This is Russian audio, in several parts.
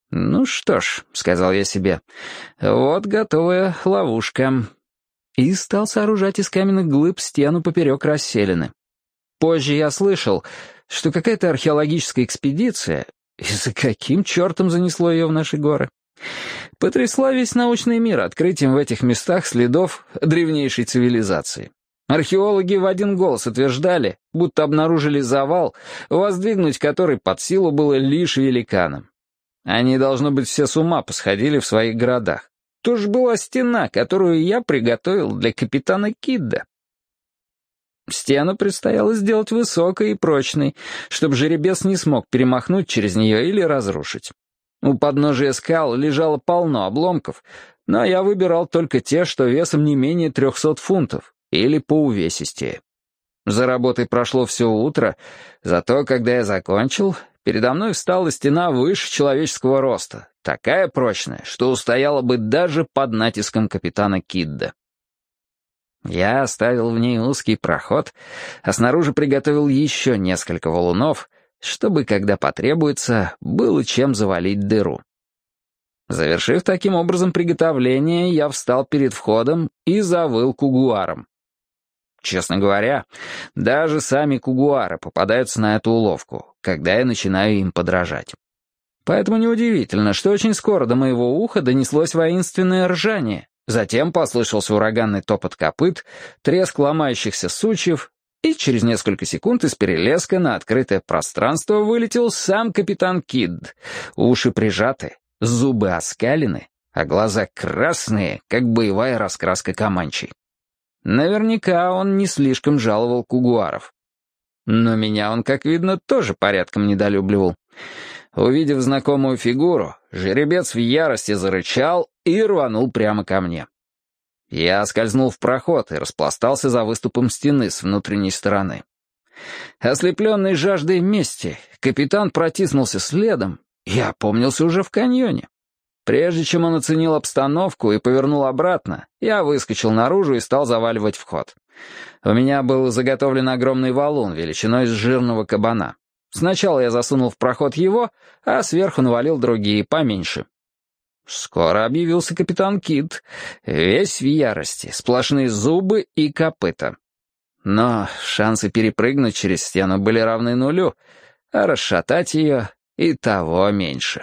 «Ну что ж», — сказал я себе, — «вот готовая ловушка». И стал сооружать из каменных глыб стену поперек расселины. Позже я слышал, что какая-то археологическая экспедиция, и за каким чертом занесло ее в наши горы, потрясла весь научный мир открытием в этих местах следов древнейшей цивилизации. Археологи в один голос утверждали, будто обнаружили завал, воздвигнуть который под силу было лишь великанам. Они, должно быть, все с ума посходили в своих городах. То ж была стена, которую я приготовил для капитана Кидда. Стену предстояло сделать высокой и прочной, чтобы жеребец не смог перемахнуть через нее или разрушить. У подножия скал лежало полно обломков, но я выбирал только те, что весом не менее 300 фунтов, или поувесистее. За работой прошло все утро, зато, когда я закончил, передо мной встала стена выше человеческого роста, такая прочная, что устояла бы даже под натиском капитана Кидда. Я оставил в ней узкий проход, а снаружи приготовил еще несколько валунов, чтобы, когда потребуется, было чем завалить дыру. Завершив таким образом приготовление, я встал перед входом и завыл кугуаром. Честно говоря, даже сами кугуары попадаются на эту уловку, когда я начинаю им подражать. Поэтому неудивительно, что очень скоро до моего уха донеслось воинственное ржание, затем послышался ураганный топот копыт, треск ломающихся сучьев, и через несколько секунд из перелеска на открытое пространство вылетел сам капитан Кидд, уши прижаты, зубы оскалены, а глаза красные, как боевая раскраска команчей. Наверняка он не слишком жаловал кугуаров. Но меня он, как видно, тоже порядком недолюбливал. Увидев знакомую фигуру, жеребец в ярости зарычал и рванул прямо ко мне. Я скользнул в проход и распластался за выступом стены с внутренней стороны. Ослепленный жаждой мести, капитан протиснулся следом и опомнился уже в каньоне. Прежде чем он оценил обстановку и повернул обратно, я выскочил наружу и стал заваливать вход. У меня был заготовлен огромный валун величиной с жирного кабана. Сначала я засунул в проход его, а сверху навалил другие, поменьше. Скоро объявился капитан Кидд, весь в ярости, сплошные зубы и копыта. Но шансы перепрыгнуть через стену были равны нулю, а расшатать ее и того меньше.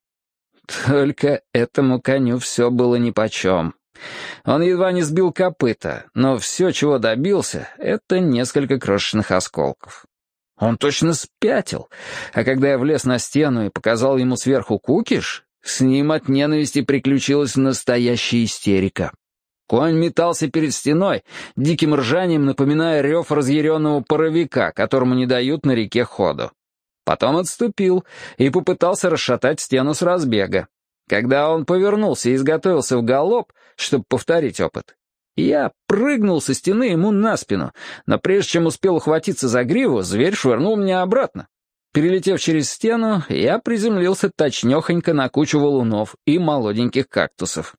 Только этому коню все было нипочем. Он едва не сбил копыта, но все, чего добился, это несколько крошечных осколков. Он точно спятил, а когда я влез на стену и показал ему сверху кукиш, с ним от ненависти приключилась настоящая истерика. Конь метался перед стеной, диким ржанием напоминая рев разъяренного паровика, которому не дают на реке ходу. Потом отступил и попытался расшатать стену с разбега. Когда он повернулся и изготовился в галоп, чтобы повторить опыт, я прыгнул со стены ему на спину, но прежде чем успел ухватиться за гриву, зверь швырнул меня обратно. Перелетев через стену, я приземлился точнёхонько на кучу валунов и молоденьких кактусов.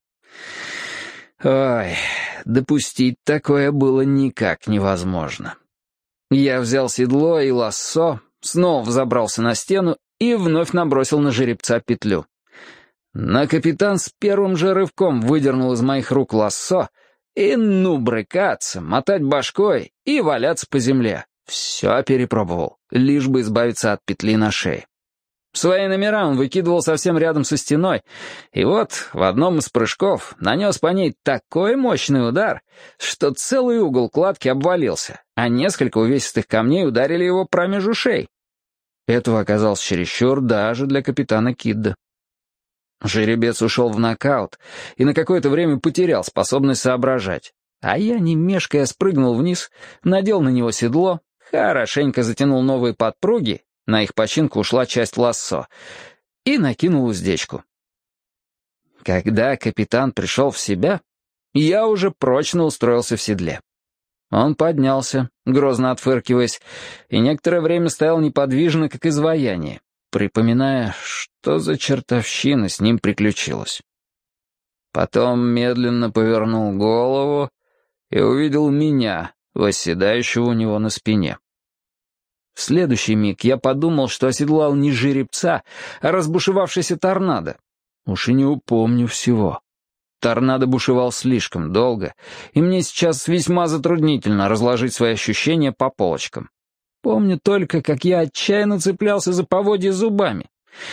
Ой, допустить такое было никак невозможно. Я взял седло и лассо, снова взобрался на стену и вновь набросил на жеребца петлю. Но капитан с первым же рывком выдернул из моих рук лассо и брыкаться, мотать башкой и валяться по земле. Все перепробовал, лишь бы избавиться от петли на шее. Свои номера он выкидывал совсем рядом со стеной, и вот в одном из прыжков нанес по ней такой мощный удар, что целый угол кладки обвалился, а несколько увесистых камней ударили его промеж ушей. Этого оказалось чересчур даже для капитана Кидда. Жеребец ушел в нокаут и на какое-то время потерял способность соображать, а я, не мешкая, спрыгнул вниз, надел на него седло, хорошенько затянул новые подпруги, на их починку ушла часть лассо, и накинул уздечку. Когда капитан пришел в себя, я уже прочно устроился в седле. Он поднялся, грозно отфыркиваясь, и некоторое время стоял неподвижно, как изваяние, припоминая, что за чертовщина с ним приключилась. Потом медленно повернул голову и увидел меня, восседающего у него на спине. В следующий миг я подумал, что оседлал не жеребца, а разбушевавшийся торнадо. Уж и не упомню всего. Торнадо бушевал слишком долго, и мне сейчас весьма затруднительно разложить свои ощущения по полочкам. Помню только, как я отчаянно цеплялся за поводья зубами.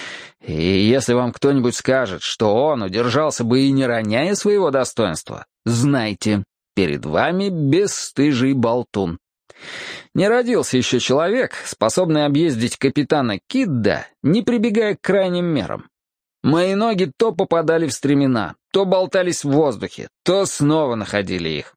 И если вам кто-нибудь скажет, что он удержался бы и не роняя своего достоинства, знайте, перед вами бесстыжий болтун. Не родился еще человек, способный объездить капитана Кидда, не прибегая к крайним мерам. Мои ноги то попадали в стремена, то болтались в воздухе, то снова находили их.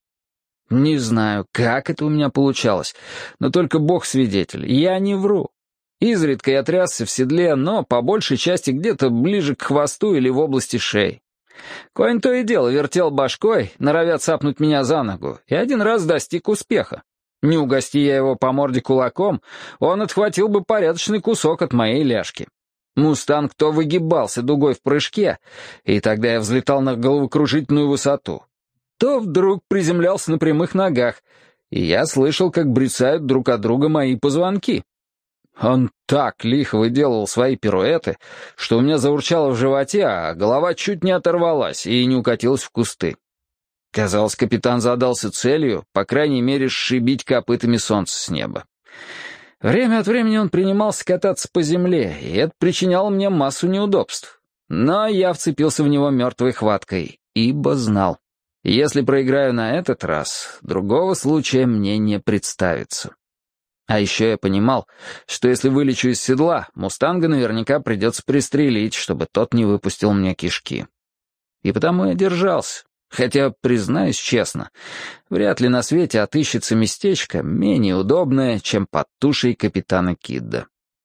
Не знаю, как это у меня получалось, но только Бог свидетель, я не вру. Изредка я трясся в седле, но по большей части где-то ближе к хвосту или в области шеи. Конь то и дело вертел башкой, норовя цапнуть меня за ногу, и один раз достиг успеха. Не угости я его по морде кулаком, он отхватил бы порядочный кусок от моей ляжки. Мустанг то выгибался дугой в прыжке, и тогда я взлетал на головокружительную высоту, то вдруг приземлялся на прямых ногах, и я слышал, как брецают друг от друга мои позвонки. Он так лихо выделывал свои пируэты, что у меня заурчало в животе, а голова чуть не оторвалась и не укатилась в кусты. Казалось, капитан задался целью, по крайней мере, сшибить копытами солнце с неба. Время от времени он принимался кататься по земле, и это причиняло мне массу неудобств. Но я вцепился в него мертвой хваткой, ибо знал, если проиграю на этот раз, другого случая мне не представится. А еще я понимал, что если вылечу из седла, мустанга наверняка придется пристрелить, чтобы тот не выпустил мне кишки. И потому я держался. Хотя, признаюсь честно, вряд ли на свете отыщется местечко менее удобное, чем под тушей капитана Кидда.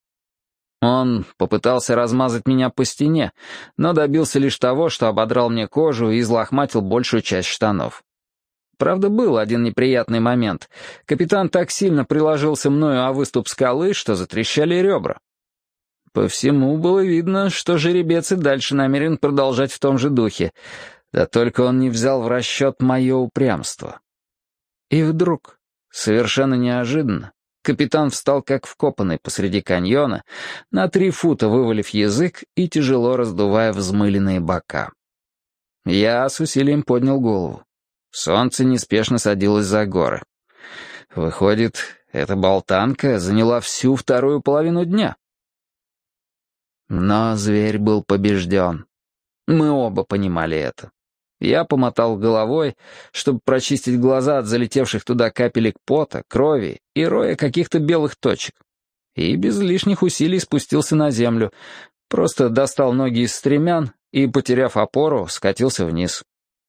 Он попытался размазать меня по стене, но добился лишь того, что ободрал мне кожу и излохматил большую часть штанов. Правда, был один неприятный момент. Капитан так сильно приложился мною о выступ скалы, что затрещали ребра. По всему было видно, что жеребец и дальше намерен продолжать в том же духе, да только он не взял в расчет мое упрямство. И вдруг, совершенно неожиданно, капитан встал как вкопанный посреди каньона, на 3 фута вывалив язык и тяжело раздувая взмыленные бока. Я с усилием поднял голову. Солнце неспешно садилось за горы. Выходит, эта болтанка заняла всю вторую половину дня. Но зверь был побежден. Мы оба понимали это. Я помотал головой, чтобы прочистить глаза от залетевших туда капелек пота, крови и роя каких-то белых точек. И без лишних усилий спустился на землю, просто достал ноги из стремян и, потеряв опору, скатился вниз.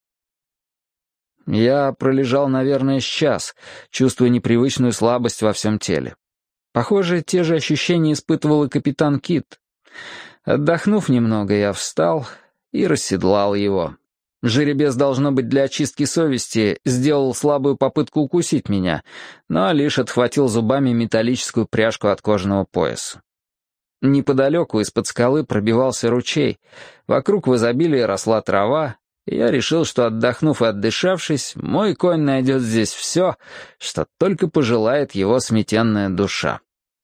Я пролежал, наверное, час, чувствуя непривычную слабость во всем теле. Похоже, те же ощущения испытывал и капитан Кидд. Отдохнув немного, я встал и расседлал его. Жеребец, должно быть, для очистки совести сделал слабую попытку укусить меня, но лишь отхватил зубами металлическую пряжку от кожаного пояса. Неподалеку из-под скалы пробивался ручей, вокруг в изобилии росла трава, и я решил, что, отдохнув и отдышавшись, мой конь найдет здесь все, что только пожелает его сметенная душа.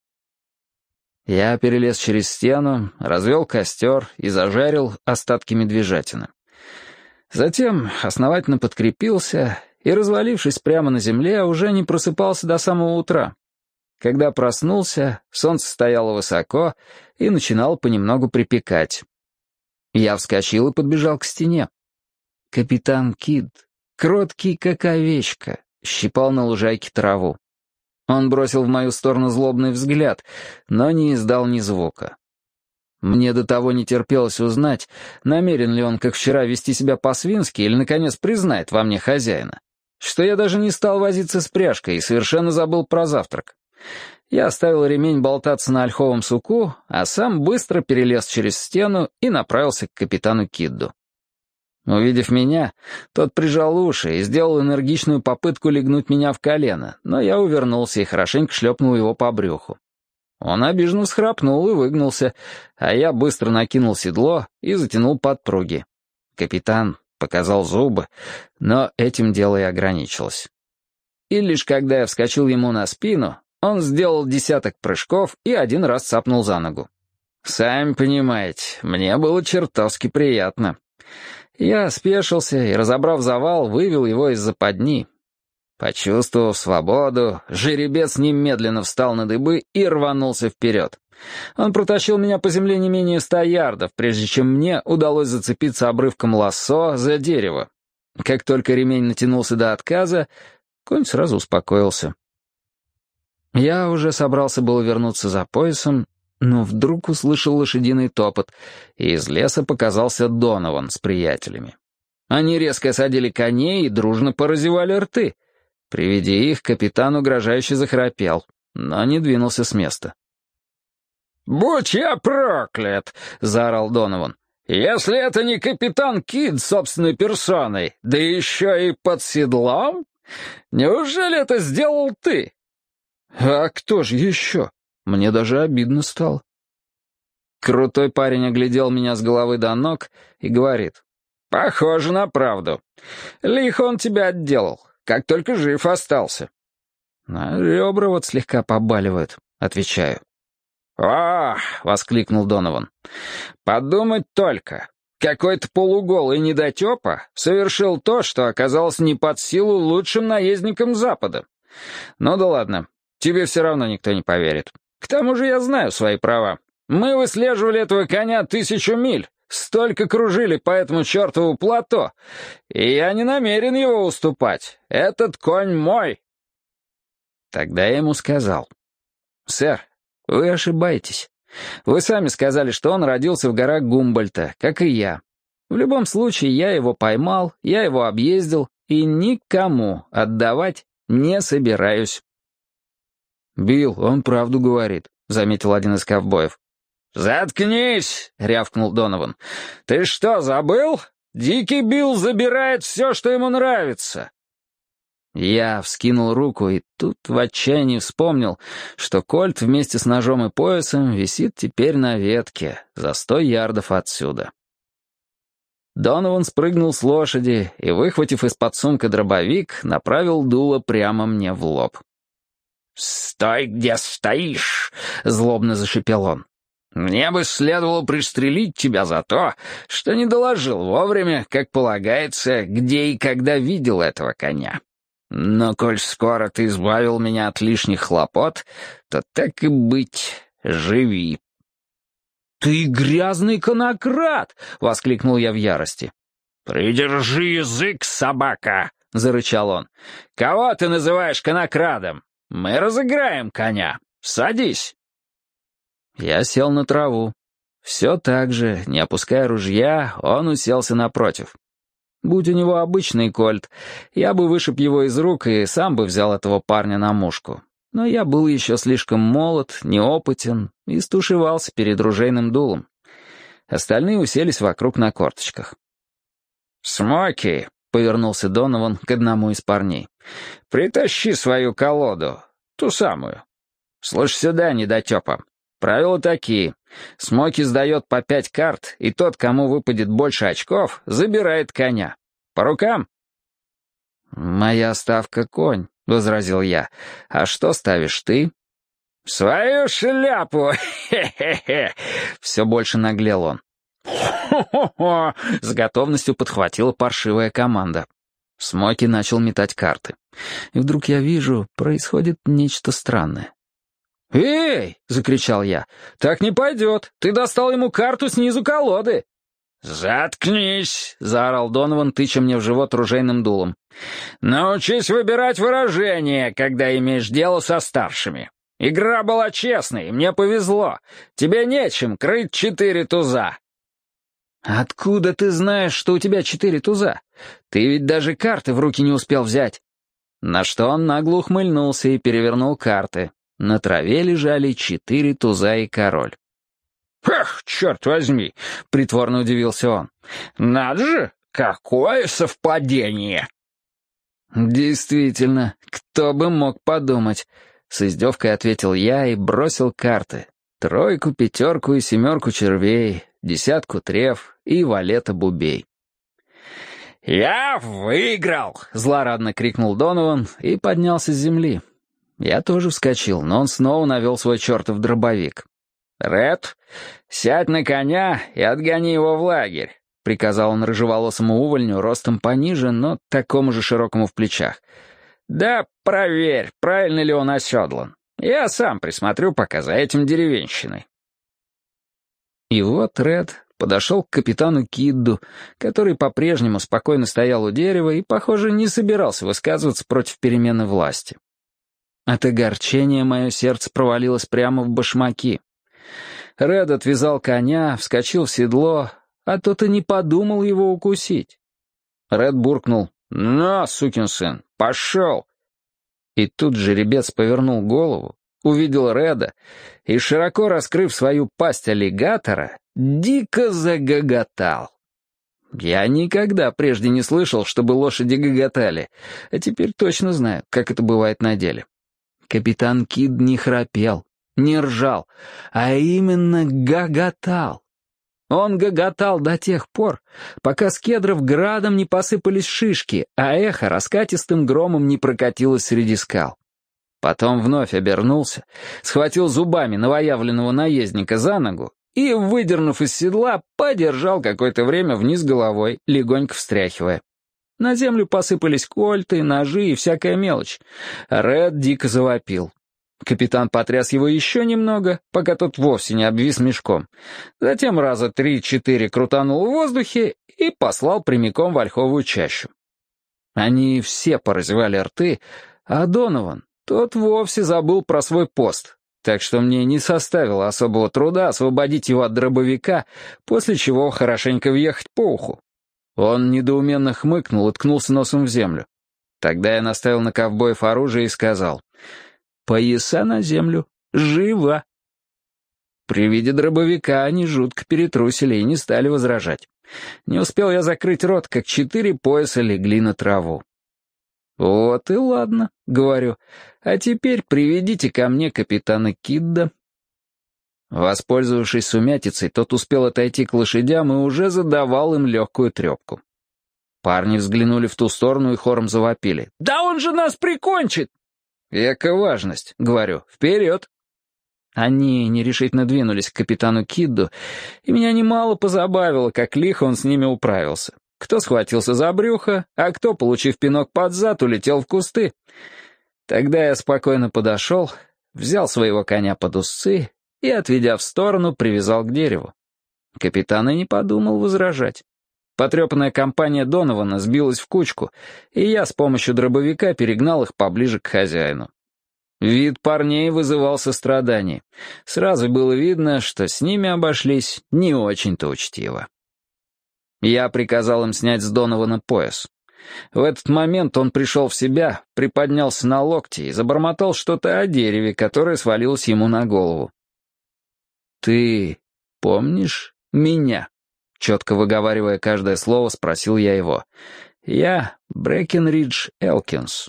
Я перелез через стену, развел костер и зажарил остатки медвежатины. Затем основательно подкрепился и, развалившись прямо на земле, уже не просыпался до самого утра. Когда проснулся, солнце стояло высоко и начинало понемногу припекать. Я вскочил и подбежал к стене. Капитан Кидд, кроткий как овечка, щипал на лужайке траву. Он бросил в мою сторону злобный взгляд, но не издал ни звука. Мне до того не терпелось узнать, намерен ли он, как вчера, вести себя по-свински или, наконец, признает во мне хозяина, что я даже не стал возиться с пряжкой и совершенно забыл про завтрак. Я оставил ремень болтаться на ольховом суку, а сам быстро перелез через стену и направился к капитану Кидду. Увидев меня, тот прижал уши и сделал энергичную попытку легнуть меня в колено, но я увернулся и хорошенько шлепнул его по брюху. Он обиженно всхрапнул и выгнулся, а я быстро накинул седло и затянул подпруги. Капитан показал зубы, но этим дело и ограничилось. И лишь когда я вскочил ему на спину, Он сделал 10 прыжков и 1 раз цапнул за ногу. Сами понимаете, мне было чертовски приятно. Я спешился и, разобрав завал, вывел его из западни. Почувствовав свободу, жеребец немедленно встал на дыбы и рванулся вперед. Он протащил меня по земле не менее 100 ярдов, прежде чем мне удалось зацепиться обрывком лассо за дерево. Как только ремень натянулся до отказа, конь сразу успокоился. Я уже собрался было вернуться за поясом, но вдруг услышал лошадиный топот, и из леса показался Донован с приятелями. Они резко осадили коней и дружно поразевали рты. При виде их капитан угрожающе захрапел, но не двинулся с места. «Будь я проклят!» — заорал Донован. «Если это не капитан Кид собственной персоной, да еще и под седлом? Неужели это сделал ты?» «А кто же еще?» Мне даже обидно стало. Крутой парень оглядел меня с головы до ног и говорит: «Похоже на правду. Лихо он тебя отделал, как только жив остался». «А ребра вот слегка побаливают», — отвечаю. «О!» — воскликнул Донован. «Подумать только. Какой-то полуголый недотепа совершил то, что оказалось не под силу лучшим наездникам Запада. Ну да ладно, тебе все равно никто не поверит. К тому же я знаю свои права. Мы выслеживали этого коня 1000 миль, столько кружили по этому чертову плато, и я не намерен его уступать. Этот конь мой». Тогда я ему сказал: «Сэр, вы ошибаетесь. Вы сами сказали, что он родился в горах Гумбольдта, как и я. В любом случае, я его поймал, я его объездил, и никому отдавать не собираюсь». «Билл, он правду говорит», — заметил один из ковбоев. «Заткнись!» — рявкнул Донован. «Ты что, забыл? Дикий Билл забирает все, что ему нравится». Я вскинул руку и тут в отчаянии вспомнил, что кольт вместе с ножом и поясом висит теперь на ветке, за 100 ярдов отсюда. Донован спрыгнул с лошади и, выхватив из-под сумка дробовик, направил дуло прямо мне в лоб. «Стой, где стоишь!» — злобно зашипел он. «Мне бы следовало пристрелить тебя за то, что не доложил вовремя, как полагается, где и когда видел этого коня. Но коль скоро ты избавил меня от лишних хлопот, то так и быть, живи». «Ты грязный конокрад!» — воскликнул я в ярости. «Придержи язык, собака!» — зарычал он. «Кого ты называешь конокрадом? Мы разыграем коня. Садись». Я сел на траву. Все так же, не опуская ружья, он уселся напротив. Будь у него обычный кольт, я бы вышиб его из рук и сам бы взял этого парня на мушку. Но я был еще слишком молод, неопытен и стушевался перед ружейным дулом. Остальные уселись вокруг на корточках. «Смоки», — повернулся Донован к одному из парней, — «притащи свою колоду, ту самую. Слушай сюда, недотепа. Правила такие. Смоки сдает по 5 карт, и тот, кому выпадет больше очков, забирает коня. По рукам?» «Моя ставка — конь», — возразил я. «А что ставишь ты?» «Свою шляпу! Хе-хе-хе!» Все больше наглел он. «Хо-хо-хо!» — с готовностью подхватила паршивая команда. Смоки начал метать карты. И вдруг я вижу, происходит нечто странное. «Эй!» — закричал я. «Так не пойдет! Ты достал ему карту снизу колоды!» «Заткнись!» — заорал Донован, тыча мне в живот ружейным дулом. «Научись выбирать выражения, когда имеешь дело со старшими. Игра была честной, мне повезло. Тебе нечем крыть 4 туза». «Откуда ты знаешь, что у тебя 4 туза? Ты ведь даже карты в руки не успел взять». На что он нагло ухмыльнулся и перевернул карты. На траве лежали 4 туза и король. «Эх, черт возьми!» — притворно удивился он. «Надо же, какое совпадение!» «Действительно, кто бы мог подумать!» — с издевкой ответил я и бросил карты. 3, 5 и 7 червей, 10 треф и валета бубей. «Я выиграл!» — злорадно крикнул Донован и поднялся с земли. Я тоже вскочил, но он снова навел свой чертов дробовик. «Ред, сядь на коня и отгони его в лагерь», — приказал он рыжеволосому увольню, ростом пониже, но такому же широкому в плечах. «Да проверь, правильно ли он оседлан. Я сам присмотрю пока за этим деревенщиной». И вот Ред подошел к капитану Кидду, который по-прежнему спокойно стоял у дерева и, похоже, не собирался высказываться против перемены власти. От огорчения мое сердце провалилось прямо в башмаки. Ред отвязал коня, вскочил в седло, а тот и не подумал его укусить. Ред буркнул: «На, сукин сын, пошел!» И тут жеребец повернул голову, увидел Реда и, широко раскрыв свою пасть аллигатора, дико загоготал. Я никогда прежде не слышал, чтобы лошади гоготали, а теперь точно знаю, как это бывает на деле. Капитан Кид не храпел, не ржал, а именно гоготал. Он гоготал до тех пор, пока с кедров градом не посыпались шишки, а эхо раскатистым громом не прокатилось среди скал. Потом вновь обернулся, схватил зубами новоявленного наездника за ногу и, выдернув из седла, подержал какое-то время вниз головой, легонько встряхивая. На землю посыпались кольты, ножи и всякая мелочь. Ред дико завопил. Капитан потряс его еще немного, пока тот вовсе не обвис мешком. Затем раза 3-4 крутанул в воздухе и послал прямиком в ольховую чащу. Они все поразевали рты, а Донован, тот вовсе забыл про свой пост, так что мне не составило особого труда освободить его от дробовика, после чего хорошенько въехать по уху. Он недоуменно хмыкнул и ткнулся носом в землю. Тогда я наставил на ковбоев оружие и сказал: «Пояса на землю. Живо!» При виде дробовика они жутко перетрусили и не стали возражать. Не успел я закрыть рот, как 4 пояса легли на траву. «Вот и ладно», — говорю, — «а теперь приведите ко мне капитана Кидда». Воспользовавшись сумятицей, тот успел отойти к лошадям и уже задавал им легкую трепку. Парни взглянули в ту сторону и хором завопили: «Да он же нас прикончит!» «Эка важность», — говорю, — «вперед!» Они нерешительно двинулись к капитану Кидду, и меня немало позабавило, как лихо он с ними управился. Кто схватился за брюхо, а кто, получив пинок под зад, улетел в кусты. Тогда я спокойно подошел, взял своего коня под уздцы и, отведя в сторону, привязал к дереву. Капитан и не подумал возражать. Потрепанная компания Донована сбилась в кучку, и я с помощью дробовика перегнал их поближе к хозяину. Вид парней вызывал сострадание. Сразу было видно, что с ними обошлись не очень-то учтиво. Я приказал им снять с Донована пояс. В этот момент он пришел в себя, приподнялся на локти и забормотал что-то о дереве, которое свалилось ему на голову. «Ты помнишь меня?» Четко выговаривая каждое слово, спросил я его. «Я Брэкенридж Элкинс».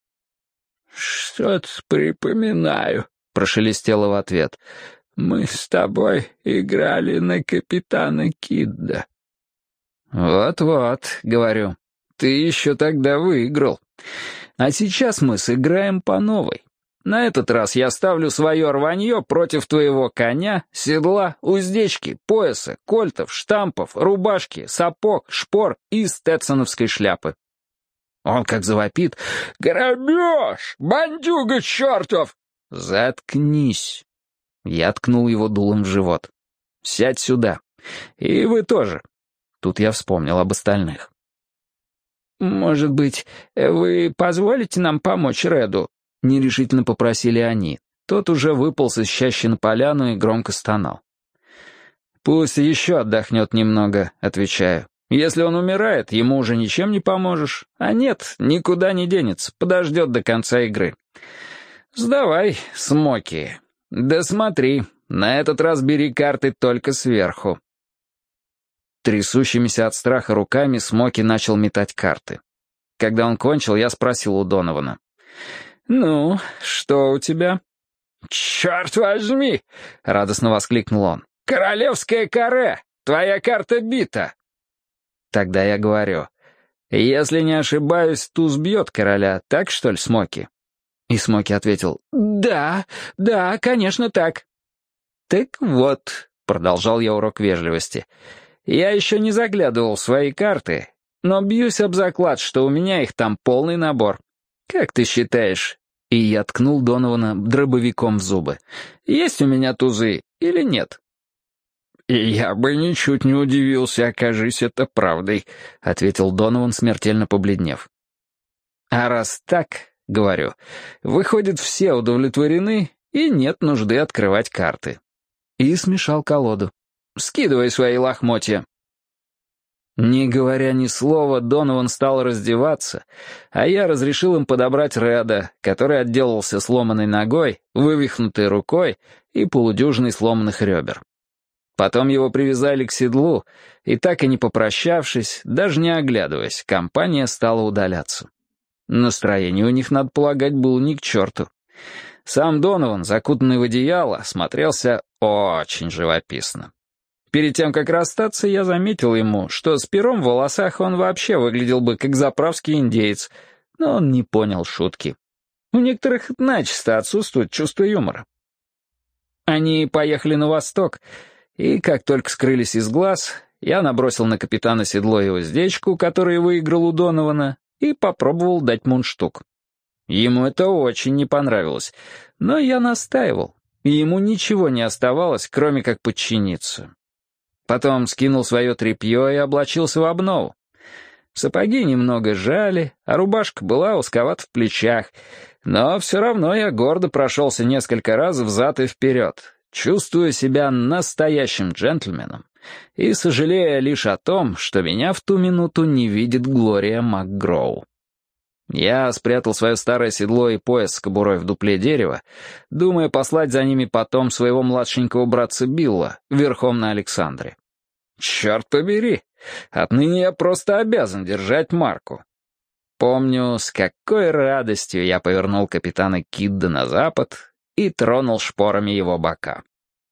«Что-то припоминаю», — прошелестело в ответ. «Мы с тобой играли на капитана Кидда». «Вот-вот», — говорю, — «ты еще тогда выиграл. А сейчас мы сыграем по новой. На этот раз я ставлю свое рванье против твоего коня, седла, уздечки, пояса, кольтов, штампов, рубашки, сапог, шпор и стетсоновской шляпы». Он как завопит: «Грабеж! Бандюга чертов!» «Заткнись!» Я ткнул его дулом в живот. «Сядь сюда. И вы тоже». Тут я вспомнил об остальных. «Может быть, вы позволите нам помочь Реду?» — нерешительно попросили они. Тот уже выполз из чащи на поляну и громко стонал. «Пусть еще отдохнет немного», — отвечаю. «Если он умирает, ему уже ничем не поможешь. А нет, никуда не денется, подождет до конца игры. Сдавай, Смоки. Да смотри, на этот раз бери карты только сверху». Трясущимися от страха руками Смоки начал метать карты. Когда он кончил, я спросил у Донована: «Ну, что у тебя?» «Черт возьми!» — радостно воскликнул он. «Королевское каре! Твоя карта бита!» Тогда я говорю: «Если не ошибаюсь, туз бьет короля, так что ли, Смоки?» И Смоки ответил: «Да, да, конечно, так». «Так вот», — продолжал я урок вежливости, «я еще не заглядывал в свои карты, но бьюсь об заклад, что у меня их там полный набор. Как ты считаешь?» И я ткнул Донована дробовиком в зубы. «Есть у меня тузы или нет?» «И я бы ничуть не удивился, окажись это правдой», — ответил Донован, смертельно побледнев. «А раз так, — говорю, — выходит, все удовлетворены, и нет нужды открывать карты». И смешал колоду. «Скидывай свои лохмотья». Не говоря ни слова, Донован стал раздеваться, а я разрешил им подобрать Реда, который отделался сломанной ногой, вывихнутой рукой и полудюжиной сломанных ребер. Потом его привязали к седлу, и так и не попрощавшись, даже не оглядываясь, компания стала удаляться. Настроение у них, надо полагать, было ни к черту. Сам Донован, закутанный в одеяло, смотрелся очень живописно. Перед тем, как расстаться, я заметил ему, что с пером в волосах он вообще выглядел бы как заправский индеец, но он не понял шутки. У некоторых начисто отсутствует чувство юмора. Они поехали на восток, и как только скрылись из глаз, я набросил на капитана седло и уздечку, который выиграл у Донована, и попробовал дать мундштук. Ему это очень не понравилось, но я настаивал, и ему ничего не оставалось, кроме как подчиниться. Потом скинул свое тряпье и облачился в обнову. Сапоги немного жали, а рубашка была узковата в плечах, но все равно я гордо прошелся несколько раз взад и вперед, чувствуя себя настоящим джентльменом и сожалея лишь о том, что меня в ту минуту не видит Глория МакГроу. Я спрятал свое старое седло и пояс с кобурой в дупле дерева, думая послать за ними потом своего младшенького братца Билла верхом на Александре. Черт побери, отныне я просто обязан держать марку. Помню, с какой радостью я повернул капитана Кидда на запад и тронул шпорами его бока.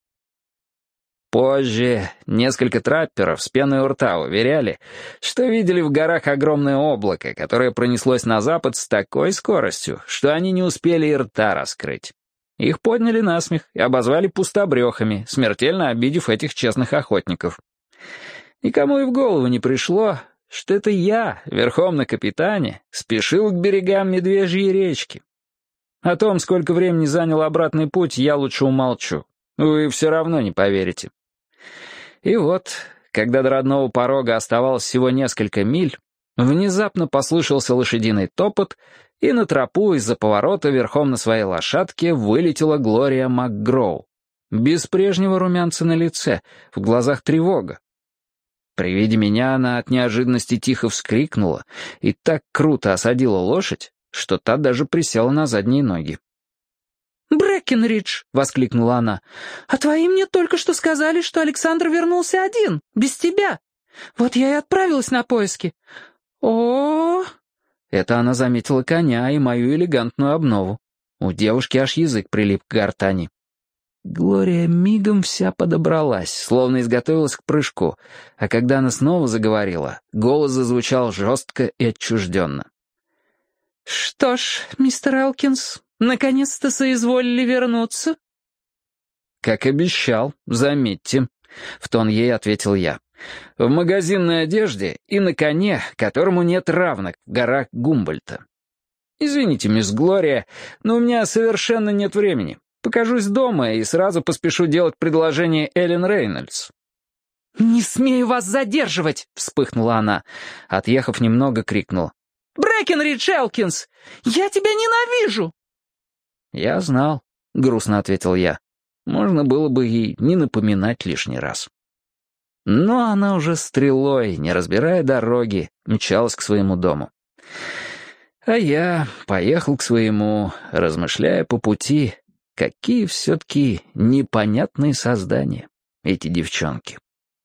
Позже несколько трапперов с пеной у рта уверяли, что видели в горах огромное облако, которое пронеслось на запад с такой скоростью, что они не успели и рта раскрыть. Их подняли на смех и обозвали пустобрехами, смертельно обидев этих честных охотников. Никому и в голову не пришло, что это я, верхом на капитане, спешил к берегам Медвежьей речки. О том, сколько времени занял обратный путь, я лучше умолчу. Вы все равно не поверите. И вот, когда до родного порога оставалось всего несколько миль, внезапно послышался лошадиный топот, и на тропу из-за поворота верхом на своей лошадке вылетела Глория МакГроу. Без прежнего румянца на лице, в глазах тревога. При виде меня она от неожиданности тихо вскрикнула и так круто осадила лошадь, что та даже присела на задние ноги. «Брэкенридж!» — воскликнула она. «А твои мне только что сказали, что Александр вернулся один, без тебя. Вот я и отправилась на поиски. О!» Это она заметила коня и мою элегантную обнову. У девушки аж язык прилип к гортани. Глория мигом вся подобралась, словно изготовилась к прыжку, а когда она снова заговорила, голос зазвучал жестко и отчужденно. «Что ж, мистер Элкинс, наконец-то соизволили вернуться?» «Как обещал, заметьте», — в тон ей ответил я. «В магазинной одежде и на коне, которому нет равных в горах Гумбольдта. Извините, мисс Глория, но у меня совершенно нет времени. Покажусь дома и сразу поспешу делать предложение Эллен Рейнольдс». «Не смею вас задерживать!» — вспыхнула она. Отъехав немного, крикнула. «Брэкенридж Элкинс! Я тебя ненавижу!» «Я знал», — грустно ответил я. Можно было бы ей не напоминать лишний раз. Но она уже стрелой, не разбирая дороги, мчалась к своему дому. А я поехал к своему, размышляя по пути, какие все-таки непонятные создания эти девчонки.